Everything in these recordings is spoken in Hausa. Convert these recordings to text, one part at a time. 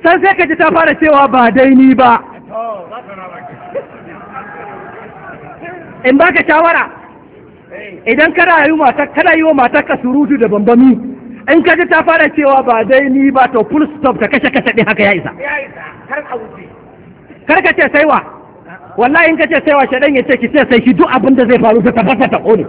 sai ka ji ta fara cewa ba dai ni ba. In baka shawara, idan kana yi wa matar ka surutu da bambami, in ka ji ta fara cewa ba dai ni ba to full stop ta kashe ɗin haka ya isa. Kar ka ce sai wa, wallahi in ka ce sai wa shaɗan ya ce ki ce sai shi duk abin da zai faru ta tabbata ta ƙone.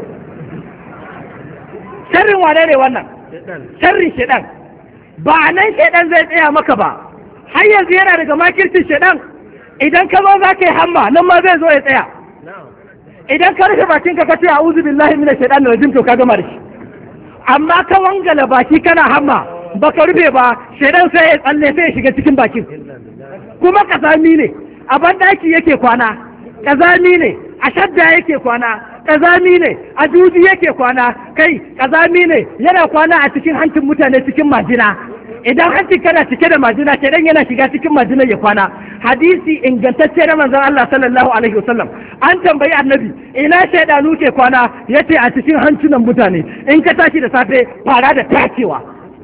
Sharrin wane ne wannan? Sharrin shaɗan. Ba nan shaɗan zai tsaya maka ba, har yanzu yana daga makircin shaɗan. Idan ka zo za ka yi hamma nan ma zai zo ya tsaya. Idan ka rufe bakin ka ce a'udhu billahi minash shaitanir rajim to ka gama da shi. Amma ka wangala baki kana hamma baka rufe ba, shaitan sai ya tsalle sai ya shiga cikin bakin. Kuma kazami ne, a bandaki yake kwana, kazami ne, a shadda yake kwana, kazami ne, a juji yake kwana, kai kazami ne, yana kwana a cikin hancin mutane cikin majina. Idan hancin kana cike da majina, shaitan yana shiga cikin majina ya kwana. Hadisi ingantacce na manzon Allah sallallahu alaihi wasallam, an tambayi annabi ina shaidanu ke kwana, yace a cikin hancunan mutane. In ka tashi da safe fara da tacewa,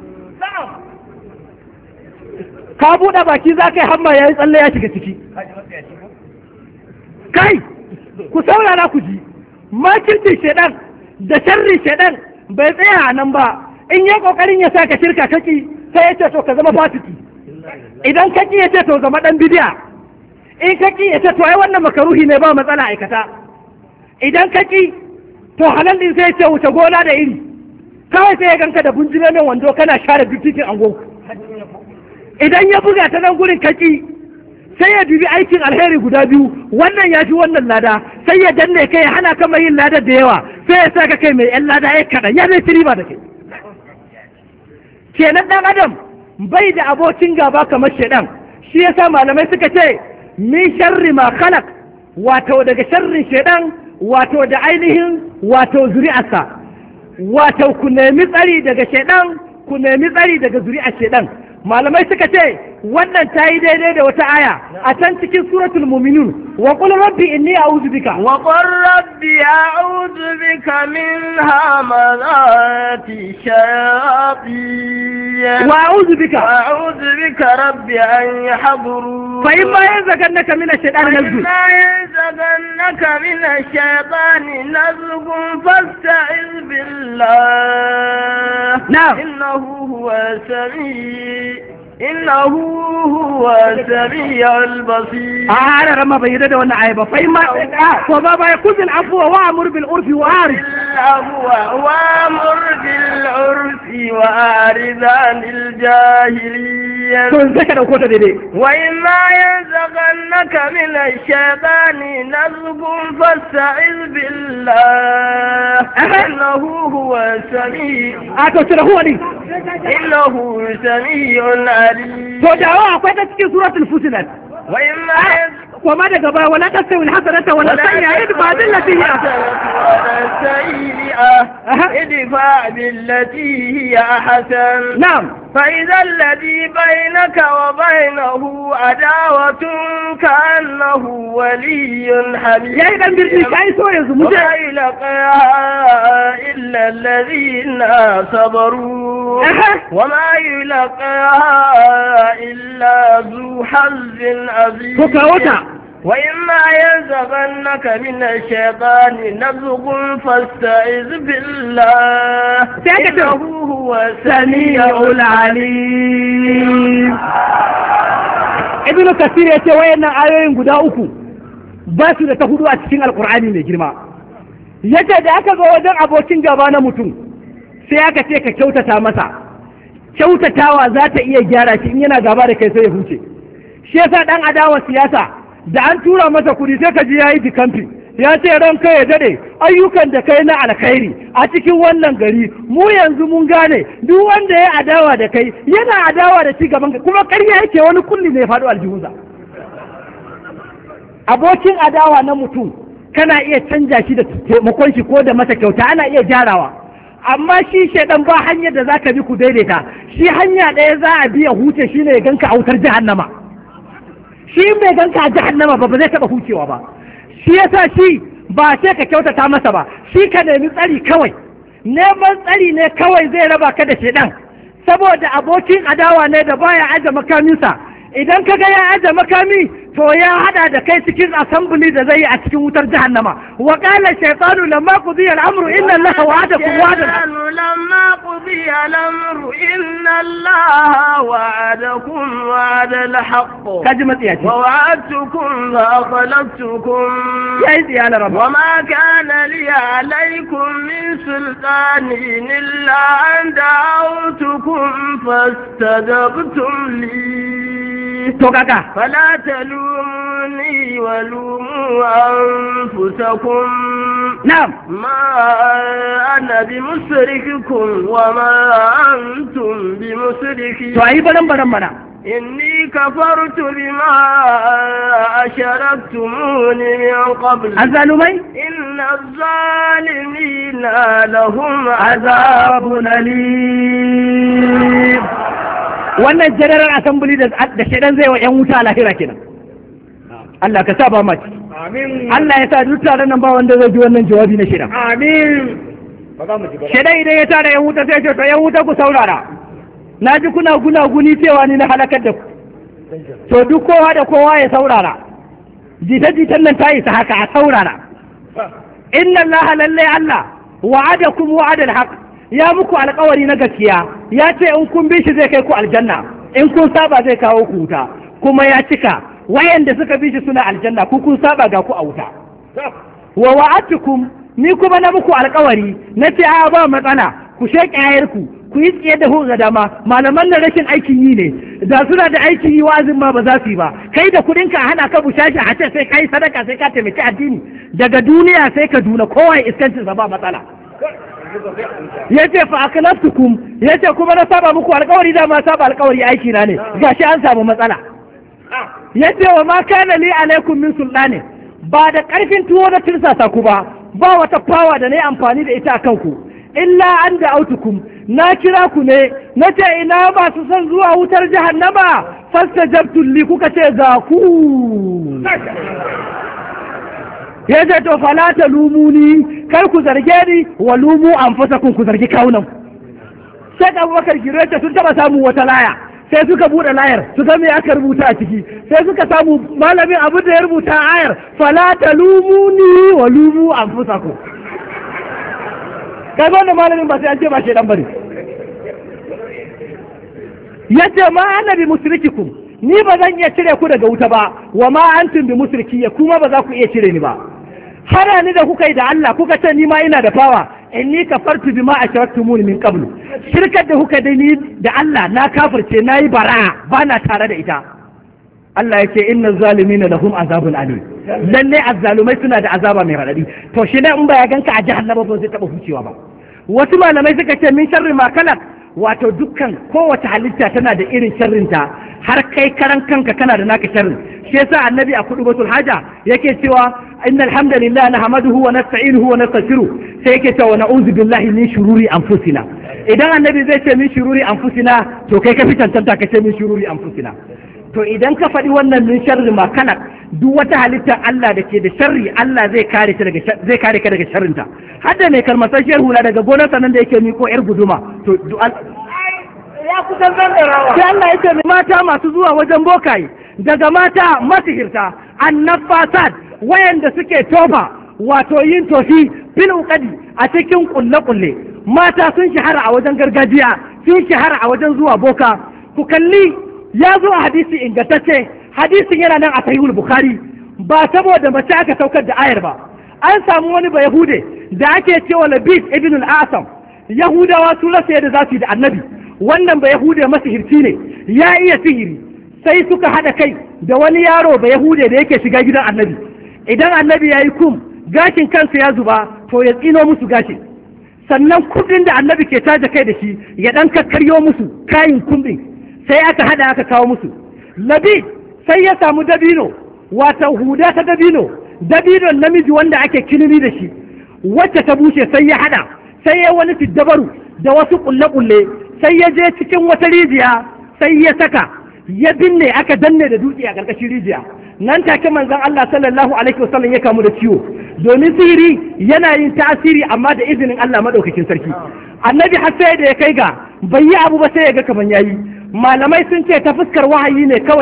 ka buɗe baki za ka yi hamma yayin tsalle ya shiga ciki. Kai ku saurara ku ji, makircin shaidan da sharri shaidan bai tsaya a nan ba. In yi kokarin ya sa ka shirka kaki, sai ya ce to ka zama fasiki. Idan kaki ya ce to zama dan bidiya, in kaki ya ce to ai wannan makaruhi ne ba matsala aikata. Idan kaki to halal din sai ya ce wuce gona da iri, kawai sai ya ganka da bunjime mai wando kana share dukkan angon. Idan ya buga ta nan gurin kaki sai ya dubi aikin alheri guda biyu, wannan ya fi wannan lada, sai ya danne kai ya hana kama yin ladar da yawa, sai ya sa ka kai mai yan lada ya kaɗan ya zai riba da kai. Kenan ɗan adam bai da abokin gaba kamar shaidan. Shi yasa malamai suka ce min sharri ma khalaq, wato daga sharrin shaidan, wato da ainihin wato zuri'arsa, wato ku nemi tsari daga shaidan, ku nemi tsari daga zuri'ar shaidan. Malamai suka ce wannan ta yi daidai da wata aya a can cikin suratul muminun, wa qul rabbi inni a'udhu bika min hamazati shayatin wa a'udhu bika rabbi an yahdurun. fa imma yanzaghannaka min ash-shaytani nazghun fasta'iz billah. Na'am. إنه هو السميع البصير. أنا رما بيدا وانا عيبة فإما وبابا يكون العفو وأمر بالعرف وأعرض وأعرض عن الجاهلين. وإما ينزغنك من الشيطان نزغ فاستعذ بالله إنه هو السميع عليم. فجاءوا أقوى تسكي سورة الفصلت. وما دقبا ولا تستوي الحسنة ولا السيئة ادفع بالتي هي ادفع بالتي هي أحسن. نعم. فإذا الذي بينك وبينه عداوة كأنه ولي حميم. وما يلقاها إلا الذين صبروا وما يلقاها إلا ذو حظ عظيم. وإما ينزغنك من الشيطان نزغ فاستعذ بالله إنه هو السميع العليم. Ibn Kathir ya ce wayannan ayoyin guda uku ba su da ta hudu a cikin Alkur'ani mai girma. Yace da aka zo wajen abokin gaba na mutum sai aka ce ka kyautata masa. Kyautatawa za ta iya gyara shi in yana gaba da kai sai ya huce. Shi yasa dan adawa siyasa da an tura masa kudi sai ka ji yayi dikamfi, ya ce ran kai ya dade ayyukan da kai na alkhairi a cikin wannan gari mu yanzu mun gane duk wanda ya adawa da kai yana adawa da ci gaban ka, kuma ƙarya yake wani kulli ne ya faɗo aljihunsa. Abokin adawa na mutum kana iya canja shi da taimakon shi ko da masa kyauta, ana iya gyarawa, amma shi shaidan ba hanyar da zaka bi ku daidaita. Shi hanya ɗaya za a biya huce shine ya ganka a wutar jahannama. Shi bai ganka a jahannama ba zai taɓa hucewa ba. Shi yasa shi ba sai ka kyautata masa ba, shi ka nemi tsari kawai. Neman tsari ne kawai zai raba ka da shaidan, saboda abokin adawa ne da baya aje makaminsa. idan ka ga ya aje makami to ya hada da kai cikin assembly da zai yi a cikin wutar jahannama wa qala shaytanu lamma qudiya al-amru inna allaha wa'adakum wa'dan lamma qudiya al-amru inna allaha wa'adakum wa'da al-haqq kaji matsiyaci wa wa'adtukum fa akhlaftukum ya yi tsiyana rabba wa ma kana li alaykum min sultanin illa an da'awtukum fastajabtum li to kaka fala talumuni wa lumu anfusakum na'am ma ana bimusrikikum wa ma antum bimusriki to ayi baran mana inni kafartu bima asharaktumuni min qabl azalumai inna az-zalimina lahum azabun alim wannan general assembly da shedan zai wa yan wuta a lahira kenan Allah ka sa ba mace amin Allah ya sa duk taron nan ba wanda zai ji wannan jawabi na shedan amin ba za mu ji ba shedan idan ya tara yan wuta sai ya ce to yan wuta ku saurara na ji kuna gunaguni cewa ni na halakar da ku to duk kowa da kowa ya saurara jita-jitan nan ta isa haka a saurara inna Allah lalle Allah wa'adakum wa'adal haqq ya muku alkawari na gaskiya ya ce in kun bi shi zai kai ku aljanna in kun saba zai kawo ku wuta kuma ya cika wayanda suka bi shi suna aljanna ku kun saba ga ku a wuta wa wa'atukum ni kuma na muku alkawari na ce a ba matsala ku sheƙe ayarku ku yi tsaye da hu ga dama malaman nan rashin aikin yi ne da suna da aikin yi wa'azin ma ba za su yi ba kai da kudin ka hana ka bushashi a ce sai kai sadaka sai ka taimaki addini daga duniya sai ka duna kowa ya iskancin sa ba matsala yace fa aklaftukum yace kuma na saba muku alƙawari da ma saba alƙawari aiki na ne gashi an samu matsala yace wa ma kana li alaikum min sultani ba da ƙarfin tuwo na tirsasa ku ba wata fawa da nayi amfani da ita akan ku illa an da autukum na kira ku ne na ce ina ba su son zuwa wutar jahannama fastajabtu li kuka ce ga ku ya ce to fala ta lumuni kar ku zarge ni wa lumu anfusakum ku zargi kawunan sai Abubakar Gireta sun taba samu wata laya sai suka bude layar su ga me aka rubuta a ciki sai suka samu malamin abu da ya rubuta ayar fala ta lumuni wa lumu anfusakum kai wannan malamin ba sai an ce ba shedan bane yace ma annabi musrikikum ni ba zan iya cire ku daga wuta ba wa ma antum bi musrikiyya kuma ba za ku iya cire ni ba hana ni da kuka yi da Allah kuka ce ni ma ina da fawa inni kafartu bima ashraktumuni min qablu shirkar da kuka da ni da Allah na kafirce nayi bara'a bana tare da ita Allah yake innal zalimina lahum azabun alim lalle azzalumai suna da azaba mai radadi to shi ne in ba ya ganka a jahannama ba zai taba hucewa ba wasu malamai suka ce min sharri ma kalak wato dukkan kowace halitta tana da irin sharrinta har kai karan kanka kana da naka sharrin shi yasa annabi a kudubatul haja yake cewa innal hamdalillah nahmaduhu wa nasta'inuhu wa nastaghfiruh sai yake cewa na'udzu billahi min shururi anfusina idan annabi zai ce min shururi anfusina to kai ka fi tantanta ka ce min shururi anfusina to idan ka faɗi wannan min sharri ma kana duk wata halittar Allah da ke da sharri Allah zai kare ka daga sharrinta hadda mai karmasasshiyar hula daga gonarsa nan da yake miko yar guduma to ya kusan zangarawa sai Allah yake mata masu zuwa wajen bokaye daga mata masihirta annafasat wayanda suke tofa wato yin tofi fil uqadi a cikin kulle mata sun shahara a wajen gargajiya sun shahara a wajen zuwa boka ku kalli ya zo a hadisi ingantacce hadisin yana nan a sahihul bukhari ba saboda mace aka saukar da ayar ba an samu wani ba yahude da ake cewa labis ibn al-asam yahudawa su rasa yadda za su yi da annabi wannan ba yahude masihirci ne ya iya sihiri sai suka hada kai da wani yaro ba yahude da yake shiga gidan annabi idan annabi ya yi kum gashin kansa ya zuba to ya tsino musu gashin sannan kudin da annabi ke taja kai da shi ya dan kakkaryo musu kayin kumbin sai aka hada aka kawo musu labi sai ya samu dabino wata huda ta dabinon namiji wanda ake kilimi da shi wacce ta bushe sai ya hada sai ya wani tiddabaru da wasu kulle-kulle sai ya je cikin wata rijiya sai ya saka ya binne aka danne da dutse a ƙarƙashin rijiya nan take manzon Allah sallallahu alaihi wasallam ya kamu da ciwo domin sihiri yana yin tasiri amma da izinin Allah madaukakin sarki annabi har sai da ya kai ga bai yi abu ba sai ya ga kaman yayi malamai sun ce ta fuskar wahayi ne kawai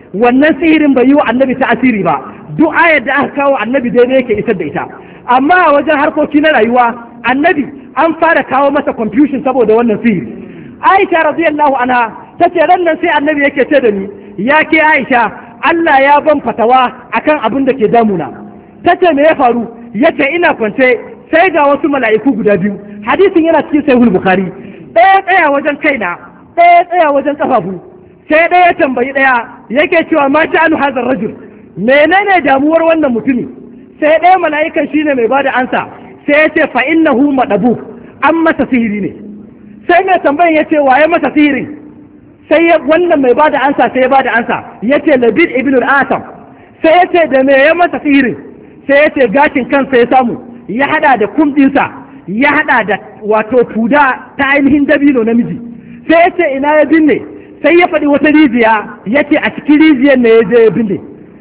wannan sihirin bai yi wa annabi ta asiri ba, duk ayar da aka kawo annabi daidai yake isar da ita. Amma a wajen harkoki na rayuwa annabi an fara kawo masa confusion saboda wannan sihiri. Aisha radiyallahu anha tace ran nan sai annabi yake ce da ni, ya ke Aisha, Allah ya ban fatawa akan abin da ke damuna. Tace me ya faru? Yace ina kwance sai ga wasu mala'iku guda biyu, hadisin yana cikin sahihul bukhari, ɗaya tsaya wajen kaina, ɗaya tsaya wajen kafafu, sai ɗaya ya tambayi ɗaya yake cewa ma sha'anu hadha rajul, menene damuwar wannan mutumi? Sai ɗaya mala'ikan shine mai bada ansa, sai ya ce fa innahu madabu, an masa sihiri ne. Sai mai tambayin ya ce waye masa sihirin? Sai wannan mai bada ansa sai ya bada ansa, ya ce Labid ibn al-Asam. Sai ya ce da me ya masa sihirin? Sai ya ce gashin kansa ya samu, ya hada da kumɗinsa, ya hada da wato fuda ta ainihin dabino namiji. Sai ya ce ina ya binne? Sai ya faɗi wata rijiya, ya ce a cikin rijiyar ne ya je ya binne.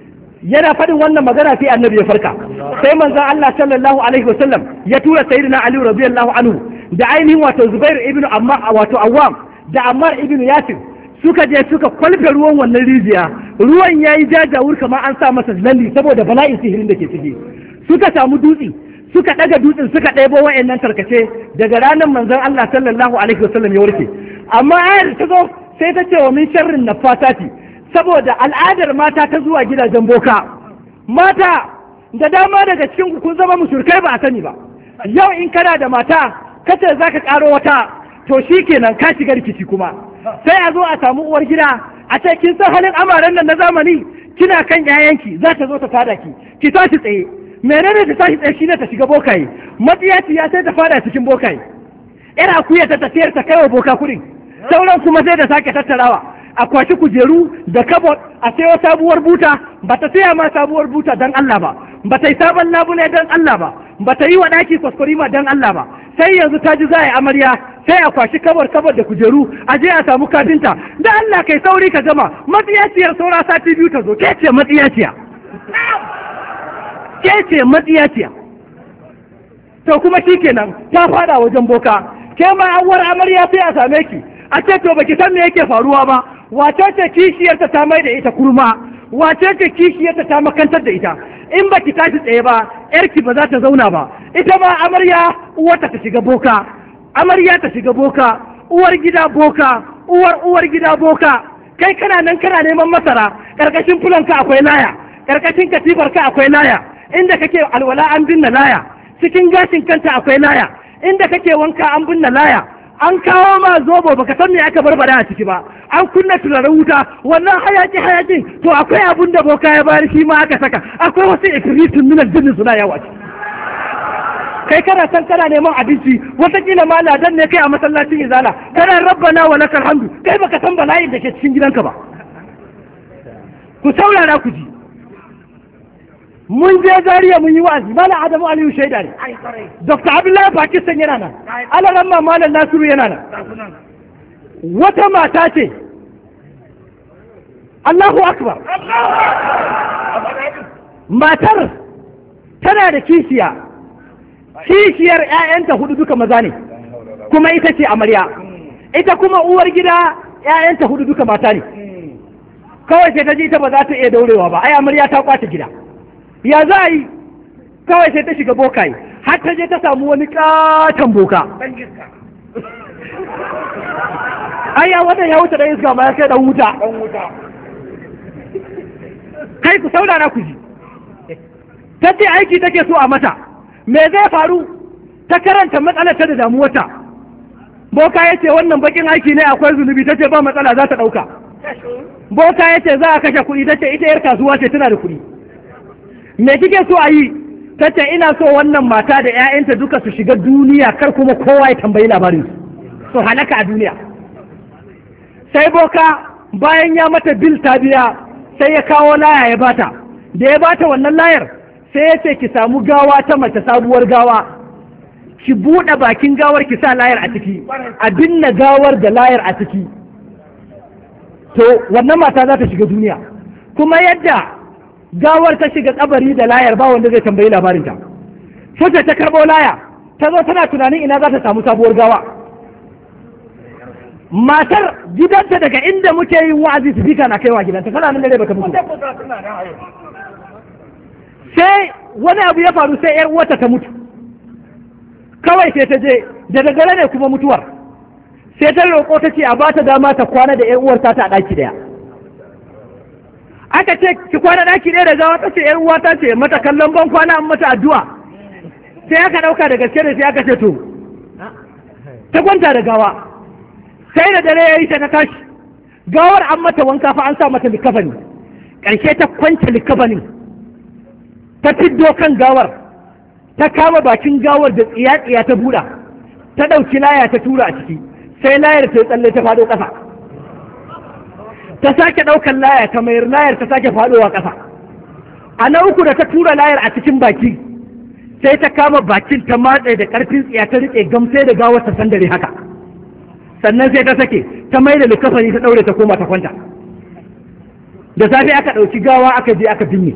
Yana faɗin wannan magana sai annabi ya farka. Sai manzon Allah sallallahu alaihi wasallam ya tura sayyidina Ali radiyallahu anhu da ainihin wato Zubair ibn Awwam da Ammar ibn Yasir suka je suka kwalfe ruwan wannan rijiya. Ruwan yayi jajawur kamar an sa masa lalli saboda bala'in sihirin da ke ciki. Suka samu dutse, suka daga dutsen suka ɗebo wa'annan tarkace. Daga ranar manzon Allah sallallahu alaihi wasallam ya warke. Amma ayar ta zo sai ta ce wa min sharrin nafasati, saboda al'adar mata ta zuwa gidajen boka. Mata da dama daga cikin kun zama mushrikai ba a sani ba. Yau in kana da mata kace zaka karo wata, to shikenan ka shiga rikici kuma. Sai a zo a samu uwar gida a ce kin san halin amaren nan na zamani, kina kan yayanki za ta zo ta tada ki tashi tsaye. Menene ta tashi tsaye shine ta shiga bokaye. Matsiyaci ya sai ta fada cikin bokaye. Ira akuya ta tafiyar ta kaiwa boka kudin. Sauran kuma sai da sake tattarawa. A kwashi kujeru da kabot a sayo sabuwar buta, ba ta saya ma sabuwar buta don Allah ba, ba ta yi sabon labule don Allah ba, ba ta yi wa ɗaki kwaskwarima don Allah ba. Sai yanzu ta ji za a yi amarya, sai a kwashi kabot da kujeru a je a samu kafinta. Da Allah kai sauri ka gama, matsiyaciyar saura sati biyu ta zo, ke ce matsiyaciya. Ke ce matsiyaciya. To kuma shi kenan ta fada wajen boka, ke ma awar amarya sai a same ki. A ce to baki san me yake faruwa ba, wace ce kishiyarta ta mai da ita kurma, wace ce kishiyarta ta makantar da ita. In baki tashi tsaye ba, yarki ba za ta zauna ba. Ita ma amarya uwarta ta shiga boka, amarya ta shiga boka, uwar gida boka, uwar gida boka. Kai kana nan kana neman masara, karkashin fulanka akwai laya, karkashin katifarka akwai laya, inda kake alwala an binne laya, cikin gashin kanta akwai laya, inda kake wanka an binne laya. An kawo ma zobo baka san me aka barbada a ciki ba, an kunna turaren wuta, wannan hayakin to akwai abun da boka ya bayar shi ma aka saka, akwai wasu ifritun min aljinni suna yawa. Kai kana san kana neman abinci, wataƙila ma ladan ne kai a masallacin izala, kana rabbana wa lakal hamdu, kai baka san bala'in da ke cikin gidanka ba. Ku saurara ku ji. Mun je Zariya mun yi wa'azi, Malam Adamu Aliyu shaida ne, Dr. Abdullahi Pakistan yana nan, Alaramma Malam Nasiru yana nan. Wata mata ce, Allahu Akbar, matar tana da kishiyar ‘ya'yanta hudu duka maza ne, kuma ita ce amarya, ita kuma uwar gida ‘ya'yanta hudu duka mata ne. Kawai sai ta ji ita ba za ta iya daurewa ba, ai amarya ta kwace gida. Ya za a yi, kawai sai ta shiga bokaye, har ta je ta samu wani katon boka. Aya wannan ya wuce da iska ma ya kai dan wuta. Kai ku saurara ku ji. Ta ce aiki take so a mata, me zai faru? Ta karanta matsalar ta da damuwarta. Boka ya ce wannan bakin aiki ne akwai zunubi, ta ce ba matsala za ta ɗauka. Boka ya ce za a kashe kuɗi, ta ce ita yar kasuwa ce tana da kuɗi. Me kike so a yi? Ta ce ina so wannan mata da 'ya'yanta duka su shiga duniya, kar kuma kowa ya tambayi labarin su halaka a duniya. Sai boka bayan ya mata bil ta biya, sai ya kawo laya ya bata. Da ya bata wannan layar, sai ya ce ki samu gawa ta mace, sabuwar gawa, ki buɗe bakin gawar ki sa layar a ciki, a binne gawar da layar a ciki. To wannan mata za ta shiga duniya. Kuma yadda gawar ta shiga kabari da layar ba wanda zai tambayi labarinta. Sai ta karɓo laya, ta zo tana tunanin ina za ta samu sabuwar gawa. matar gidanta daga inda muke yin wa'azi su fika na kaiwa gidanta tana nan dare bata mutu sai wani abu ya faru sai yar uwarta ta mutu kawai sai ta je da daddare ne kuma mutuwar sai ta roƙo ta ce a ba ta dama ta kwana da yar uwarta ta ɗaki daya aka ce ki kwana ɗaki ɗaya da gawa ta ce yar uwata ce mata kallon ban kwana an mata addu'a sai aka ɗauka da gaske da sai aka ce to ta kwanta da gawa sai da dare ya yi ta tashi gawar an mata wanka fa an sa mata likafani ƙarshe ta kwanta likafanin ta fiddo kan gawar ta kama bakin gawar da tsiya-tsiya ta buɗa ta ɗauki laya ta tura a ciki sai layar ta tsalle ta faɗo ƙasa ta sake ɗaukar laya ta mayar layar ta sake faɗowa ƙasa a na uku da ta tura layar a cikin baki sai ta kama bakin ta matse da ƙarfin tsiya ta riƙe gamsai da gawar ta sandare haka sannan sai ta sake ta mai da likafani ta ɗaure ta koma ta kwanta da safe aka ɗauki gawa aka je aka binne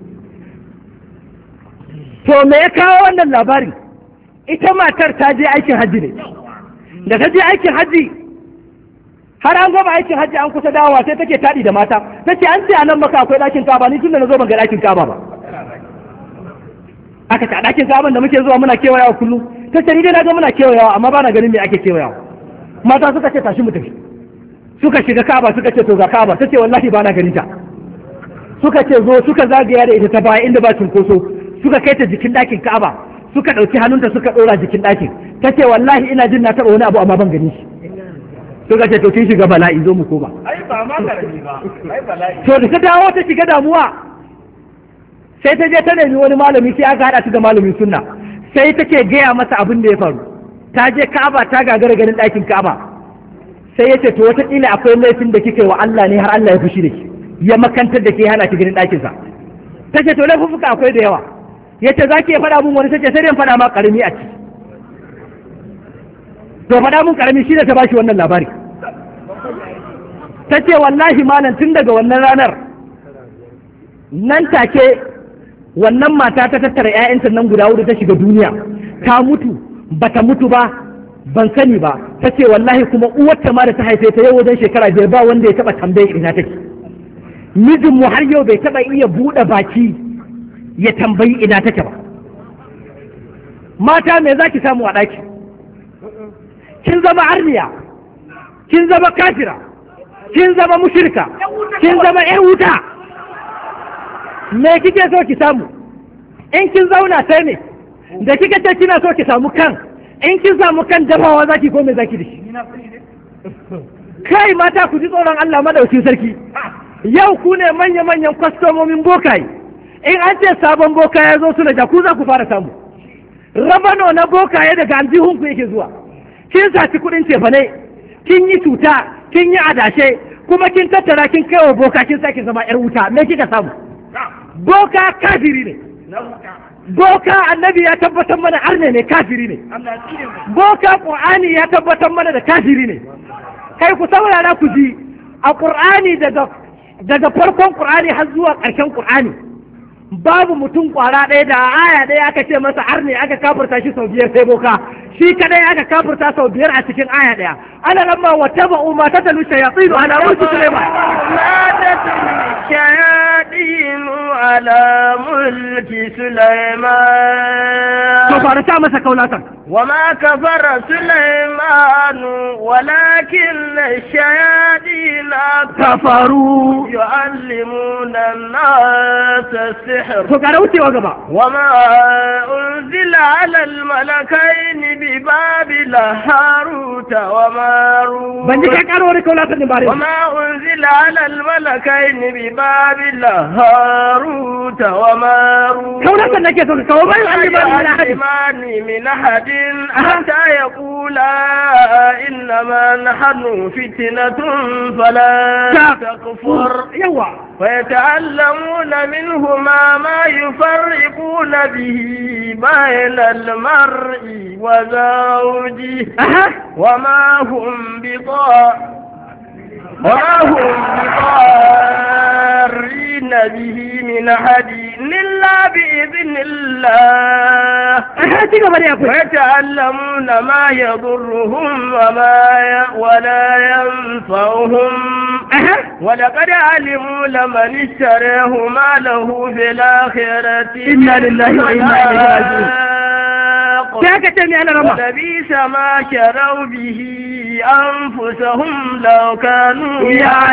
to me ya kawo wannan labari ita matar ta je aikin hajji ne da ta je aikin hajji har an gama aikin hajji an kusa dawowa sai take taɗi da mata ta ce an ce a nan maka akwai ɗakin kaba ni tun da na zo ban ga ɗakin kaba ba aka ce a ɗakin kaban da muke zuwa muna kewayawa kullum ta ce ni dai na ga muna kewayawa amma ba na ganin me ake kewayawa mata suka ce tashi mu tafi suka shiga kaba suka ce to ga kaba ta ce wallahi ba na ganin ta suka ce zo suka zagaya da ita ta baya inda ba cunkoso suka kai ta jikin ɗakin kaba suka ɗauki hannunta suka ɗora jikin ɗakin ta ce wallahi ina jin na taɓa wani abu amma ban gani shi suka ce to kin shiga bala'i zo mu koma ai ba ma karami ba ai bala'i to da ta dawo ta shiga damuwa sai ta je ta nemi wani malami sai aka haɗa ta da malamin sunna sai take gaya masa abin da ya faru ta je ka'aba ta gagara ganin ɗakin ka'aba sai ya ce to wataƙila akwai laifin da kika yi wa Allah ne har Allah ya fushi da ki ya makantar da ke hana ki ganin ɗakinsa ta ce to laifuffuka akwai da yawa ya ce za ki faɗa mun wani ta ce sai dai faɗa ma ƙarami a ci to faɗa mun ƙarami shi ne ta bashi wannan labari ta ce wallahi malam tun daga wannan ranar nan take wannan mata ta tattara 'ya'yanta nan guda hudu ta shiga duniya ta mutu bata mutu ba ban sani ba ta ce wallahi kuma uwarta ma da ta haife ta yau wajen shekara 5 ba wanda ya taba tambaye ina take mijinmu har yau bai taba iya buɗe baki ya tambayi ina take ba mata me za ki samu a ɗaki kin zama arniya kin zama kafira kin zama mushirka kin zama 'yar wuta me kike so ki samu in kin zauna sai ne da kika ce kina so ki samu kan in kin samu kan dafawa zaki ko me zaki da shi kai mata ku ji tsoron Allah madaukin sarki yau ku ne manya-manyan kwastomomin bokaye in an ce sabon boka ya zo su da ku za ku fara samu rabano na bokaye daga aljihunku yake zuwa kin saci kuɗin cefane kin yi cuta kin yi adashe kuma kin tattara kin kai wa boka kin sake zama 'yar wuta me kika samu boka kafiri ne boka annabi ya tabbatar mana arne ne kafiri ne boka qur'ani ya tabbatar mana da kafiri ne kai ku saurara ku ji a qur'ani daga farkon qur'ani har zuwa ƙarshen qur'ani babu mutum kwara ɗaya da aya ɗaya aka ce masa arne aka kafirta shi sau 5 sai boka shi kadai aka kafirta sau 5 a cikin aya ɗaya ana lamma wa taba'u ma tatalu shayatin ala mulki sulaiman الشياطين على ملك سليمان فارتا مسا كولاتا وما كفر سليمان ولكن الشياطين كفروا يعلمون الناس السحر فقروتي وغبا وما أنزل على الملكين ببابل هاروت وماروت بنجي كاروري كولاتا نباري وما أنزل على الملكين ببابل هاروت وماروت كولاتا نكي سوك كوما يعلمان من أحد حتى يقولا إنما نحن فتنة فلا تكفر فيتعلمون منهما ما يفرقون به بين المرء وزوجه وما هم بضارين به من أحد إلا بإذن الله ويتعلمون ما يضرهم ولا ينفعهم ولقد علموا لمن اشتريه ما له في الآخرة إنا لله وإنا إليه راجعون ولبئس ما شروا به أنفسهم لو كانوا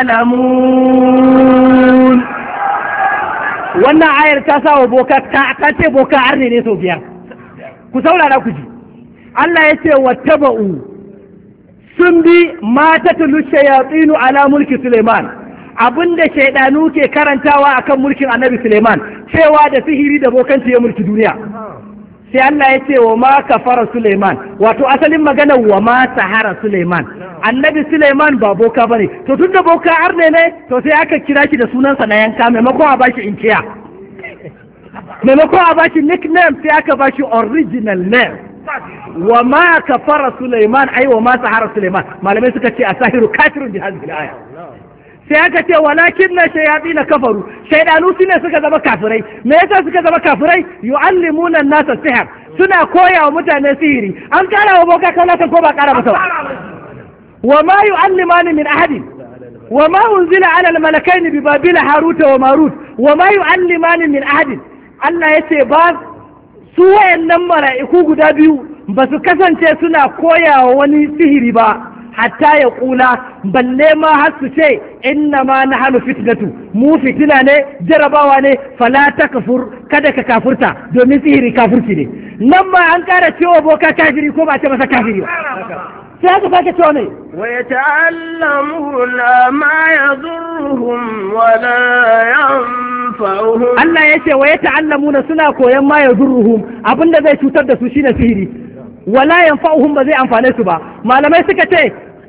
يعلمون. wannan ayar ta sa wa boka ta ce boka arne ne sau biyar. Ku saurara ku ji. Allah ya ce wattaba'u sun bi mata tulu shayatsinu ala mulki Suleiman, abinda shaidanu ke karantawa akan mulkin Annabi Suleiman, cewa da sihiri da bokanci ya mulki duniya. Sai Allah ya ce wa ma kafara Suleiman, wato asalin magana wa ma sahara Suleiman. Annabi Suleiman ba boka bane, to tun da boka arne ne, to sai aka kira shi da sunansa na yanka maimakon a bashi inkiya. Maimakon a bashi nickname sai aka bashi original name. Wa ma kafara Suleiman ai wa ma sahara Suleiman. Malamai suka ce asahiru kafirun bi hadhihi al-aya. Sai aka ce walakin na shayaɗi na kafaru, shaidanu su ne suka zama kafirai. Me yasa suka zama kafirai? Yu'allimuna an-nasa sihir, suna koya wa mutane sihiri. An kara wa boka kaulatan ko ba kara masa ba? Wa ma yu'allimani min ahadin wa ma unzila ala al-malakaini bi babila haruta wa marut wa ma yu'allimani min ahadin. Allah yace ba su wayannan mala'iku guda biyu ba su kasance suna koya wa wani sihiri ba, hatta ya kula balle ma har su ce inna ma nahnu fitnatu, mu fitina ne, jarabawa ne, fala takfur, kada ka kafurta domin sihiri kafirci ne. Nan ma an kara cewa boka kafiri ko ba ce masa kafiri ba. Sai aka sake cewa ne wa yata'allamuna ma yadurruhum wa la yanfa'uhum. Allah ya ce wa yata'allamuna suna koyan ma yadurruhum, abinda zai cutar da su shine sihiri, wala yanfa'uhum ba zai amfane su ba. Malamai suka ce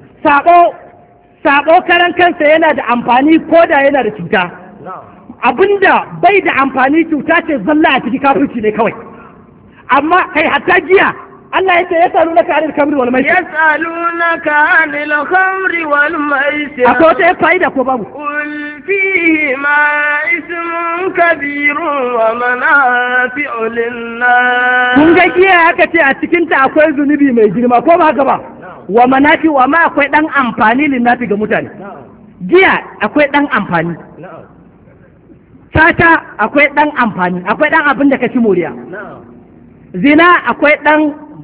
sabo karan kansa yana da amfani ko da yana da cuta. Abinda bai da amfani cuta ce zalla a ciki kafirci ne kawai. Amma kai hatta giya Allah ya ce yasalunaka anil khamri wal maisir. Yasalunaka anil khamri wal maisir. Akwai wata fa'ida ko babu? Qul فيهما اسم كبير ومنافع للناس. kun ga giya aka ce a cikinta akwai zunubi mai girma ko ba haka ba, wa manafi wa ma akwai dan amfani linnafi ga mutane. Giya akwai dan amfani, sata akwai dan amfani, akwai dan abin da ka ci moriya, zina akwai dan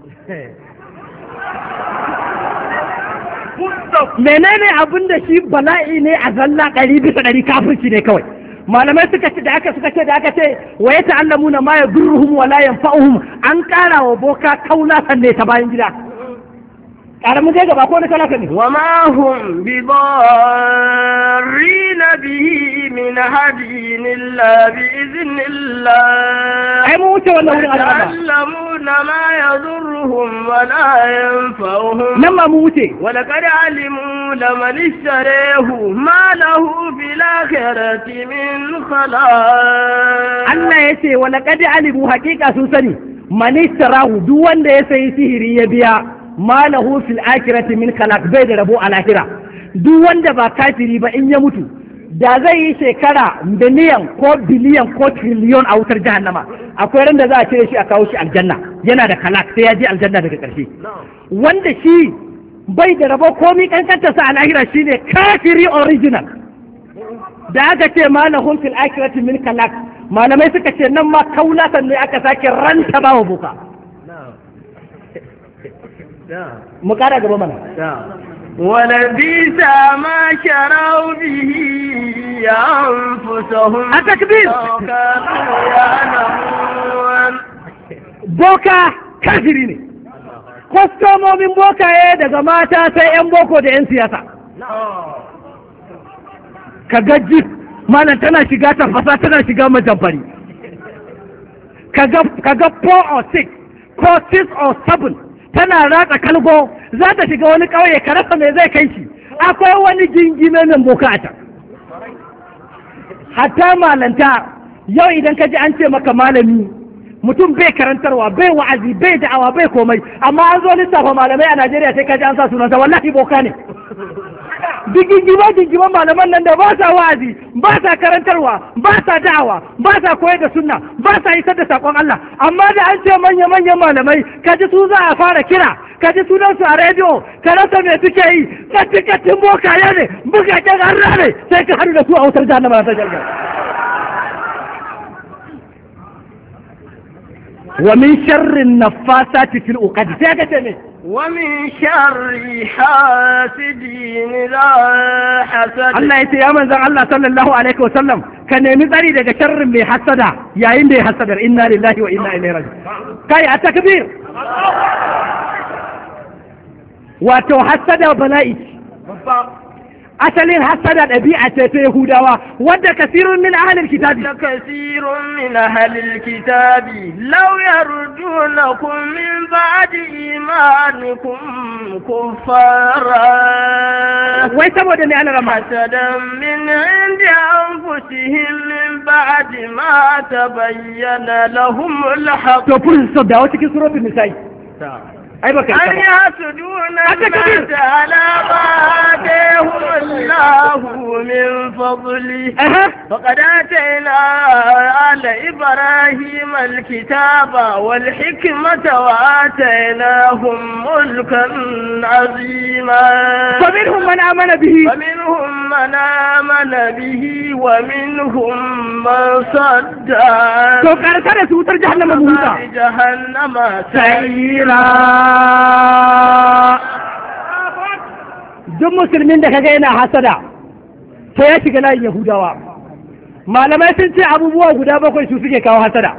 menene abin da shi bala'i ne a zalla 100% kafirci ne kawai. Malamai suka ce da aka ce wa ya ta'allamuna ma yadurruhum wa la yanfa'uhum, an kara wa boka kaula sanne ta bayan gida. Karamin kai gaba ko na kala ne. Wa ma hum bi darrina bihi min hadin illa bi idhnillah. Ai mu wuce wannan wurin Allah. Ta'allamuna ma yadurruhum wa la yanfa'uhum. Nan ma mu wuce. Wa laqad alimu laman ishtarahu ma lahu fil akhirati min khalaq. Allah yace wa laqad alimu haqiqa sun sani man ishtarahu duk wanda ya sayi sihiri ya biya ma lahu fil akhirati min khalaq, bai da rabo a lahira. Duk wanda ba kafiri ba in ya mutu da zai yi shekara miliyan ko biliyan ko triliyon a wutar jahannama, akwai ran da za a cire shi a kawo shi aljanna, yana da khalaq sai ya je aljanna daga ƙarshe. Wanda shi bai da rabo komi kankanta sa a lahira shine kafiri original. Da aka ce ma lahu fil akhirati min khalaq, malamai suka ce nan ma kaulatan ne aka sake ranta ba wa boka. mu kara gaba mana. ولبئس ما شروا به أنفسهم التكبير. لو كانوا يعلمون. boka kafiri ne, kwastomomin bokaye daga mata sai 'yan boko da 'yan siyasa. Ka ga jif malam tana shiga tafasa tana shiga majamfari, ka ga 4 or 6 ko 6 or 7 tana ratsa kalgo za ta shiga wani ƙauye ka rasa mai zai kai shi. Akwai wani jingime mai boka a can. Hatta malanta yau idan ka ji an ce maka malami, mutum bai karantarwa, bai wa'azi, bai da'awa, bai komai, amma an zo lissafa malamai a Najeriya sai ka ji an sa sunansa, wallahi boka ne. gigiman malaman nan da ba sa wa'azi, ba sa karantarwa, ba sa da'awa, ba sa koyar da sunna, ba sa isar da sakon Allah. Amma da an ce manya-manyan malamai, ka ji su za a fara kira, ka ji sunansu a rediyo, ka rasa me suke yi, katin bokaye ne, bugaken harra ne, sai ka haɗu da su a wutar jahannama ta jargar. Wa min sharrin naffasati fil uqad, sai ka ce ne? ومن شر حاسد إذا حسد. Allah ya ce ya manzan Allah sallallahu alaihi wa sallam ka nemi tsari daga sharrin mai hasada yayin da ya hasadar, inna lillahi wa inna ilaihi raji'un. Kai a takbir. Wato hasada bala'i. asalin hasada ɗabi'a ce ta Yahudawa wadda kasirun min ahlil kitabi kasirun min ahlil kitabi law yarjunakum min ba'di imanikum kuffara wai saboda ne ana rama hasadan min indi anfusihim min ba'di ma tabayyana lahum al-haqq. to full stop da wata cikin suratul nisa'i ai baka an yasuduna ala ma atahum Allahu min fadli faqad atayna ala ibrahim alkitaba wal hikmata wa atainahum mulkan azima faminhum man amana bihi wa minhum man sadda to karkare su wutar jahannama mu huta jahannama sayira duk musulmin da kaga yana hasada to ya shiga layin Yahudawa. Malamai sun ce abubuwa guda bakwai su suke kawo hasada.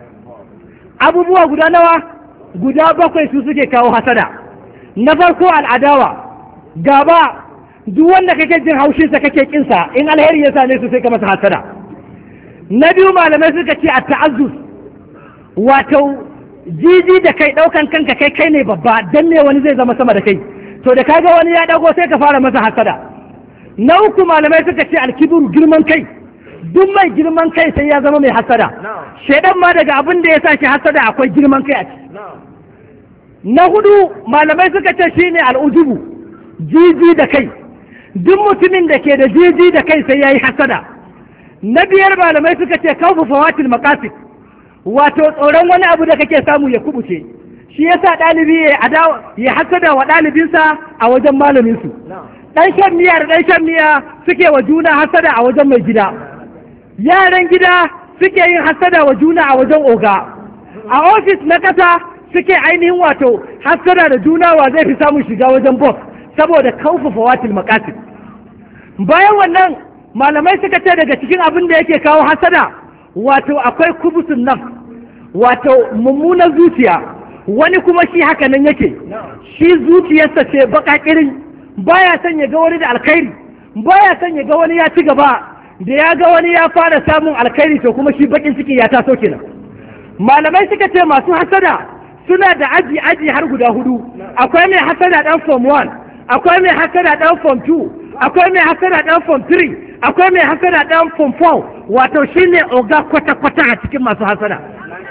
Abubuwa guda nawa? Guda bakwai su suke kawo hasada. Na farko al'adawa, gaba, duk wanda kake jin haushinsa kake kinsa in alheri ya same su sai ka masa hasada. Na biyu malamai suka ce a ta'azzuz, wato jiji da kai ɗaukan kanka kai ne babba dan ne wani zai zama sama da kai to da kaga wani ya dago sai ka fara masa hasada. Na uku malamai suka ce alkibiru girman kai, duk mai girman kai sai ya zama mai hasada. Shedan ma daga abin da ya sa shi hasada akwai girman kai a ciki. Na hudu malamai suka ce shine al'ujubu, jiji da kai, duk mutumin da ke da jiji da kai sai ya yi hasada. Na biyar malamai suka ce kawfu fawatil maqasid, wato tsoron wani abu da kake samu ya kubuce, shi yasa ɗalibi ya hasada wa ɗalibinsa a wajen malaminsu. Ɗan shan miya da ɗan shan miya suke wa juna hasada a wajen mai gida, yaran gida suke yin hasada wa juna a wajen oga, a ofis na ƙasa suke ainihin wato hasada da juna wa zai fi samun shiga wajen boss saboda kaufafa watil maqasid. Bayan wannan malamai suka ce daga cikin abin da yake kawo hasada wato akwai kubusun nafs, wato mummunan zuciya. Wani kuma shi haka nan yake, shi zuciyarsa ce baka kirin, baya son ya ga wani da alkhairi, baya son ya ga wani ya ci gaba, da ya ga wani ya fara samun alkhairi to kuma shi bakin ciki ya taso kenan. Malamai suka ce masu hasada suna da aji har guda hudu. Akwai mai hasada dan form 1, akwai mai hasada dan form 2, akwai mai hasada dan form 3, akwai mai hasada dan form 4, wato shine oga kwata-kwata a cikin masu hasada.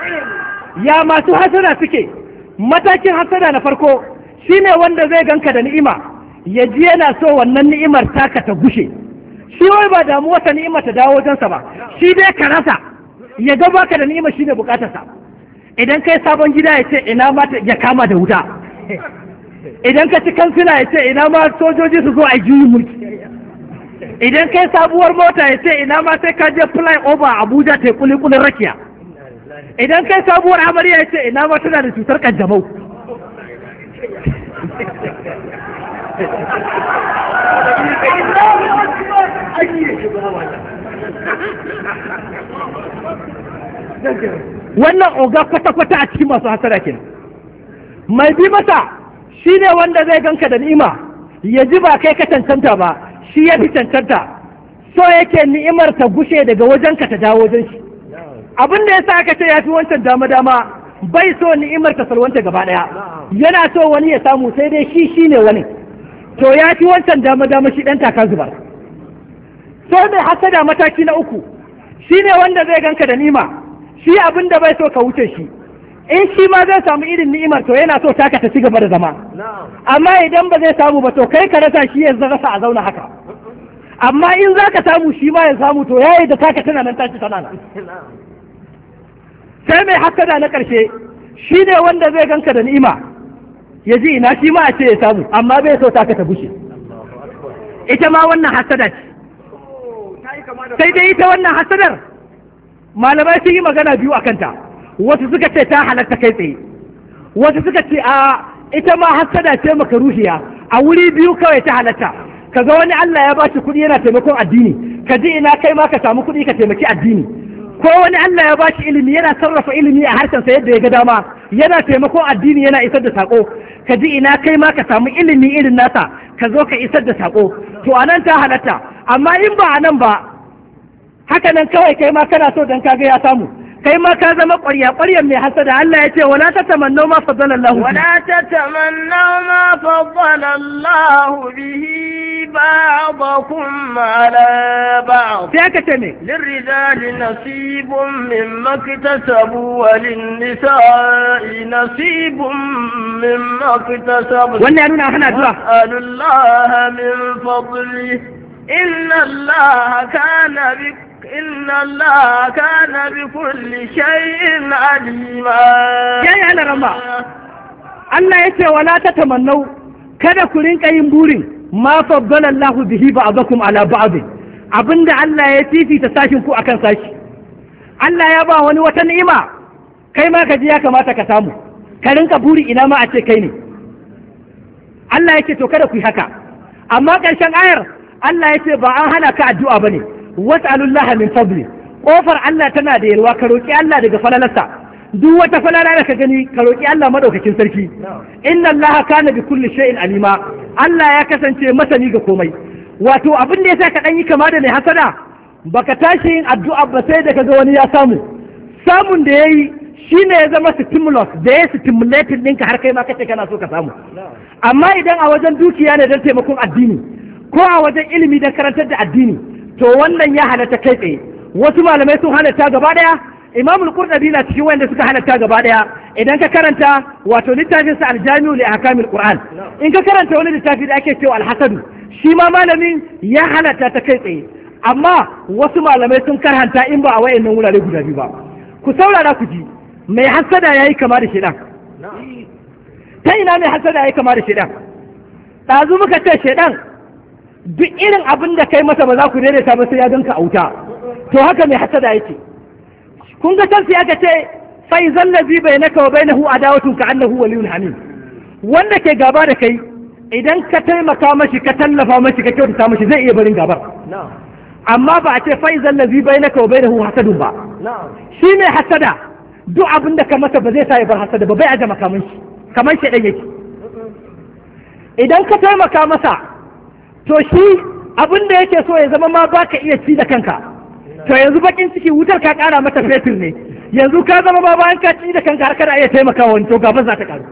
Ya masu hasada suke? Matakin hasada na farko shine wanda zai ganka da ni'ima ya ji yana so wannan ni'imar taka ta gushe, shi wai ba damu wata ni'ima ta dawo wajensa ba, shi dai ka rasa ya ga baka da ni'ima shine bukatarsa. Idan kai sabon gida ya ce ina ma ya kama da wuta, idan ka ci kansila ya ce ina ma sojoji su zo a juyin mulki, idan kai sabuwar mota ya ce ina ma sai ka je fly over Abuja ta kulikulin rakiya, idan kai sabuwar amarya ya ce ina ma tana da cutar kanjamau. Wannan oga kwata-kwata a cikin masu hasara kenan. Mai bi masa shi ne wanda zai ganka da ni'ima ya ji ba kai ka cancanta ba, shi ya fi cancanta, so yake ni'imar ta gushe daga wajenka ta dawo wajen shi. Abin da ya sa aka ce ya fi wancan dama-dama, bai so ni'imar ta salwanta gaba ɗaya, yana so wani ya samu sai dai shi ne wani, to ya fi wancan dama-dama shi ɗan taka zubar. Sai mai hasada mataki na uku shi ne wanda zai ganka da ni'ima, shi abin da bai so ka wuce shi, in shi ma zai samu irin ni'imar to yana so taka ta ci gaba da zama, amma idan ba zai samu ba to kai ka rasa shi ya rasa a zauna haka, amma in za ka samu shi ma ya samu to yayi da taka tana nan tashi tana nan. Sai mai hasada na ƙarshe shi ne wanda zai ganka da ni'ima ya ji ina shi ma a ce ya samu, amma bai so taka ta bushe. Ita ma wannan hasada ce. Sai dai ita wannan hasadar malamai sun yi magana biyu a kanta, wasu suka ce ta halatta kai tsaye, wasu suka ce a ita ma hasada ce makaruhiya, a wuri biyu kawai ta halatta. Ka ga wani Allah ya bashi kuɗi yana taimakon addini, ka ji ina kai ma ka samu kuɗi ka taimaki addini, ko wani Allah ya bashi ilimi yana sarrafa ilimi a harshensa yadda ya ga dama, yana taimakon addini yana isar da sako, ka ji ina kai ma ka samu ilimi irin nasa ka zo ka isar da sako, to anan ta halatta. Amma in ba anan ba, haka nan kawai kai ma kana so dan kaga ya samu, kai ma ka zama ƙwarya mai hasada. Allah ya ce wala tatamannu ma faddala Allah wala tatamannu ma faddala Allah bihi ba'dakum ala ba'd. Sai aka ce ne lirrijali nasibun mimma iktasabu wa lin-nisa'i nasibun mimma iktasabu. wannan ya nuna hana zuwa. Allah min fadli inna Allah kana bikulli shay'in alima. Yayi ana rama. Allah ya ce wala tatamannau, kada ku rinka yin burin ma faddala Allah bihi ba'dakum ala ba'd, abinda Allah ya fifita sashin ku akan sashi. Allah ya ba wani wata ni'ima, kai ma ka ji ya kamata ka samu, ka rinka buri ina ma a ce kai ne. Allah ya ce to kada ku yi haka, amma ƙarshen ayar Allah ya ce ba an hana ka addu'a bane, was'alullaha min fadli, kofar Allah tana da yalwa, ka roki Allah daga falalarsa. Duk wata falala da ka gani ka roki Allah madaukakin sarki. Inna Allah kana bi kulli shay'in alima, Allah ya kasance masani ga komai. Wato abin da yasa ka dan yi kama da mai hasada, baka tashi yin addu'a ba sai da kaga wani ya samu. Samun da yayi shine ya zama stimulus da ya stimulating ɗinka har kai ma kace kana so ka samu. Amma idan a wajen dukiya ne don taimakon addini, ko a wajen ilimi don karantar da addini, to wannan ya halatta kai tsaye. Wasu malamai sun halatta gaba daya, Imam al-Qurtubi na cikin wanda suka halatta gaba daya. Idan ka karanta wato littafin sa al-Jami'u li ahkamil Qur'an, in ka karanta wani littafi da ake cewa al-Hasad, shi ma malamin ya halatta ta kai tsaye. Amma wasu malamai sun karhanta in ba a wayannan wurare guda biyu ba. Ku saurara ku ji, mai hasada yayi kama da shedan. Ta ina mai hasada yayi kama da shedan? Ɗazu muka ce shedan duk irin abin da kai masa ba za ku daidaita ba sai ya ganka a wuta, to haka mai hasada yake. Kun ga can sai aka ce fa izal ladhi bainaka wa bainahu adawatun ka annahu waliyyun hamim, wanda ke gaba da kai idan ka taimaka mashi ka tallafa mashi ka kyautata mashi zai iya barin gabar. Amma ba a ce fa izal ladhi bainaka wa bainahu hasadun ba. Shi mai hasada duk abin da ka masa ba zai sa ya bar hasada ba, bai aje makamin shi kamar shedan yake. Idan ka taimaka masa to shi abin da yake so ya zama ma ba ka iya ci da kanka, to yanzu bakin ciki wutar ka kara mata fetur ne, yanzu ka zama ma bayan ka ci da kanka har kana iya taimaka wani, to gaban za ta karu.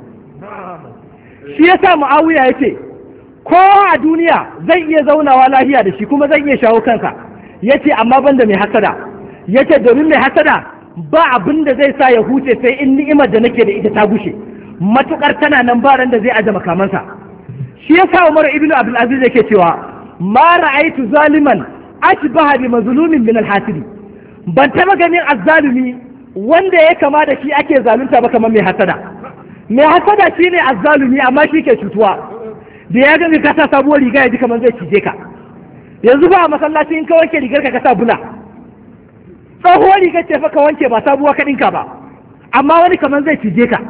Shi yasa Muawiya yake kowa a duniya zai iya zaunawa lafiya da shi kuma zai iya shawo kansa, yace amma banda mai hasada, yace domin mai hasada ba abin da zai sa ya huce sai in ni'imar da nake da ita ta gushe, matukar tana nan ba ran da zai aje makamansa. Shi yasa Umar ibn Abdul Aziz yake cewa ma ra'aytu zaliman ashbaha bi mazlumin min al-hasidi, ban taba ganin azzalumi wanda ya kama da shi ake zalunta ba kamar mai hasada. Mai hasada shine azzalumi amma shi ke cutuwa, da ya ga ka sa sabuwar riga ya ji kamar zai cije ka. Yanzu ba a masallaci in ka wanke rigar ka sa bula, tsohuwar rigar ce fa ka wanke ba sabuwa ka dinka ba, amma wani kamar zai cije ka.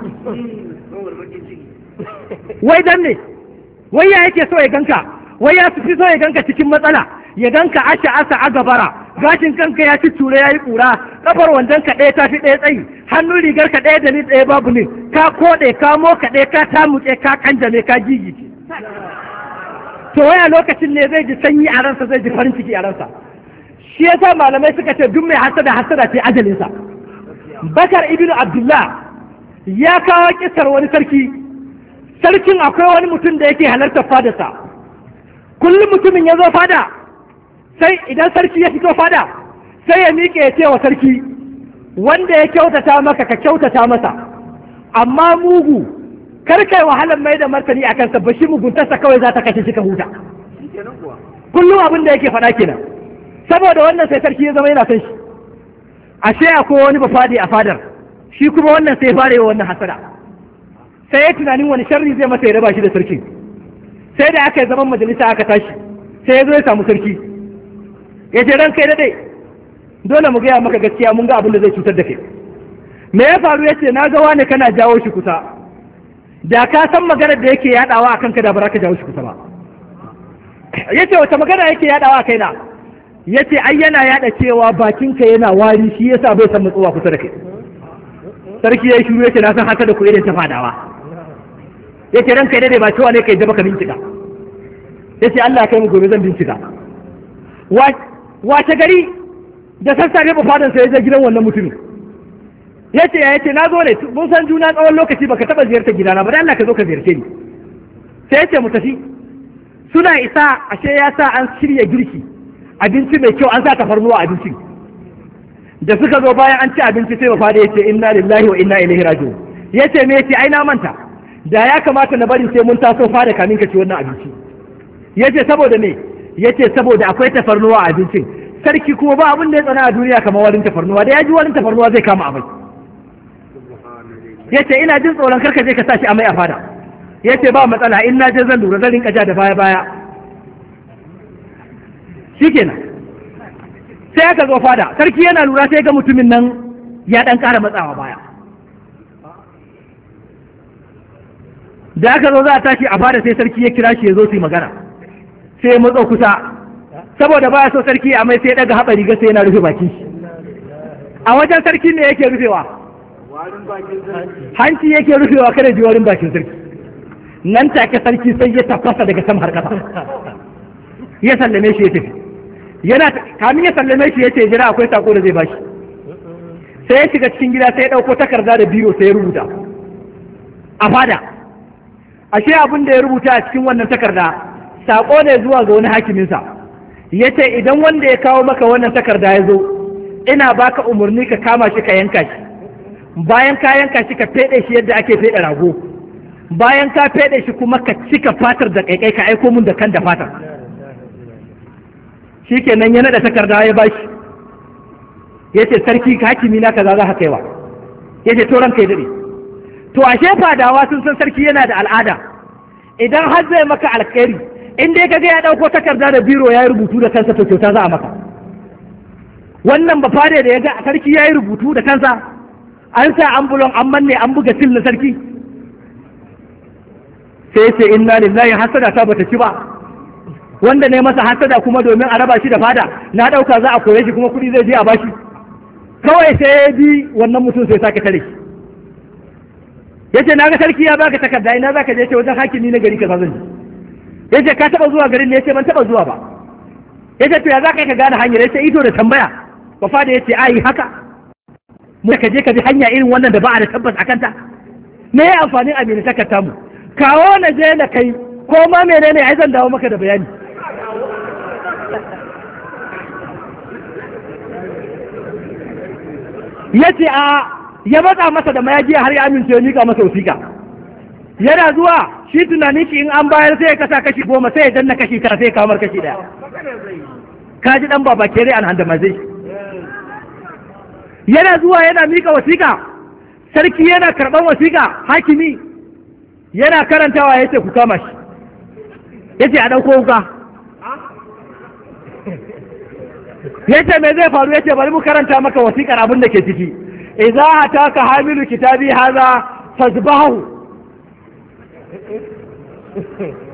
Wai dan ne, wai ya yake so ya ganka, wai ya fi so ya ganka cikin matsala, ya ganka asa a gabara, gashin kanka ya ci ture ya yi ƙura, kafar wandon ka ɗaya ta fi ɗaya tsayi, hannun rigar ka ɗaya da ni ɗaya babu ne, ka koɗe ka mokaɗe ka tamuke ka kanjame ka gigice. To wai a lokacin ne zai ji sanyi a ransa, zai ji farin ciki a ransa. Shi yasa malamai suka ce duk mai hasada ce ajalinsa. Bakar ibnu Abdullah ya kawo kisar wani sarkin akwai wani mutum da yake halartar fadarsa. Kullum mutumin ya zo fada, sai idan sarki ya fito fada sai ya miƙe ya ce wa sarki, wanda ya kyautata maka ka kyautata masa, amma mugu kar kai wahalar mai da martani a kansa ba shi muguntarsa kawai za ta kashe shi ka huta kullum abin da yake faɗa kenan saboda wannan sai sarki ya zama yana son shi ashe akwai wani bafadi a fadar shi kuma wannan sai fara wa wannan hasada sai ya tunanin wani sharri zai masa ya raba shi da sarki sai da aka yi zaman majalisa aka tashi sai ya zo ya samu sarki ya ce ran kai daɗe dole mu gaya maka gaskiya mun ga abin da zai cutar da kai me ya faru ya ce na ga wani kana jawo shi kusa da ka san maganar da yake yaɗawa a kanka da ba za ka jawo shi kusa ba ya ce wata magana yake yaɗawa a kaina ya ce ai yana yaɗa cewa bakinka yana wari shi yasa bai san matsuwa kusa da kai sarki ya yi shiru ya ce na san haka da ku irin ta fadawa ya ce ranka daidai ba cewa ne kai da baka bincika ya ce Allah ya kai mu gobe zan bincika wace gari da sassafe ba fadan sai ya je gidan wannan mutumin ya ce na zo ne mun san juna tsawon lokaci baka taba ziyartar gidana ba dan Allah ka zo ka ziyarce ni sai ya ce mu tafi suna isa ashe ya sa an shirya girki abinci mai kyau an sa tafarnuwa abincin da suka zo bayan an ci abinci sai ba fada ya ce inna lillahi wa inna ilaihi raji'un ya ce me ya ce ai na manta da ya kamata na bari sai mun taso fada kamin ka ci wannan abinci ya ce saboda me ya ce saboda akwai tafarnuwa a abincin sarki kuma ba abin da ya tsana a duniya kamar warin tafarnuwa da ya ji warin tafarnuwa zai kama amai ya ce ina jin tsoron karka je ka sa shi amai a fada ya ce ba matsala in na je zan lura zan rinka ja da baya baya shikenan sai aka zo fada sarki yana lura sai ga mutumin nan ya dan ƙara matsawa baya da aka zo za a tashi a fada sai sarki ya kira shi ya zo su yi magana sai ya matso kusa saboda baya so sarki a mai sai ya daga haɓa riga sai yana rufe bakin shi a wajen sarki ne yake rufewa hanci yake rufewa kada ji warin bakin sarki nan take sarki sai ya tafasa daga sama har ƙasa ya sallame shi ya tafi yana kamin ya sallame shi ya ce jira akwai sako da zai bashi sai ya shiga cikin gida sai ya ɗauko takarda da biro sai ya rubuta a fada ashe abin da ya rubuta a cikin wannan takarda sako ne zuwa ga wani hakiminsa ya ce idan wanda ya kawo maka wannan takarda ya zo ina baka umarni ka kama shi ka yanka shi bayan ka yanka shi ka feɗe shi yadda ake feɗe rago bayan ka feɗe shi kuma ka cika fatar da kaikai ka aiko mun da kan da fatar shi kenan ya naɗa takarda ya bashi ya ce sarki hakimi na kaza za ka kaiwa ya ce to ranka ya daɗe to ashe fadawa sun san sarki yana da al'ada idan har zai maka alkhairi in dai kaga ya ɗauko takarda da biro ya yi rubutu da kansa to kyauta za a maka wannan ba fare da ya ga sarki ya yi rubutu da kansa an sa ambulon an manne an buga sil na sarki sai ce inna lillahi hasada ta bata ci ba wanda ne masa hasada kuma domin a raba shi da fada na ɗauka za a koye shi kuma kuɗi zai je a bashi kawai sai ya bi wannan mutum sai sake tare shi yace na ga sarki ya baka takarda ina zaka je ce wajen hakimi na gari kaza zan je yace ka taba zuwa garin ne yace ban taba zuwa ba yace to ya zaka ka gane hanyar yace ito da tambaya ba fa da yace ai haka mu ka je ka bi hanya irin wannan da ba a da tabbas akan ta me ya amfanin abin da takarta mu kawo na je na kai ko ma menene ai zan dawo maka da bayani yace a ya matsa masa da mayaji har ya amince ya mika masa wasiƙa yana zuwa shi tunani shi in an bayar sai ya kasa kashi 10 sai ya danna kashi 9 sai ya kamar kashi 1 ka ji dan baba kere an handa mazai yana zuwa yana mika wasiƙa sarki yana karɓar wasiƙa hakimi yana karantawa yace ku kama shi yace a dauko wuka yace me zai faru yace bari mu karanta maka wasiƙar abin da ke ciki idza ataka hamilu kitabi hadha fazbahu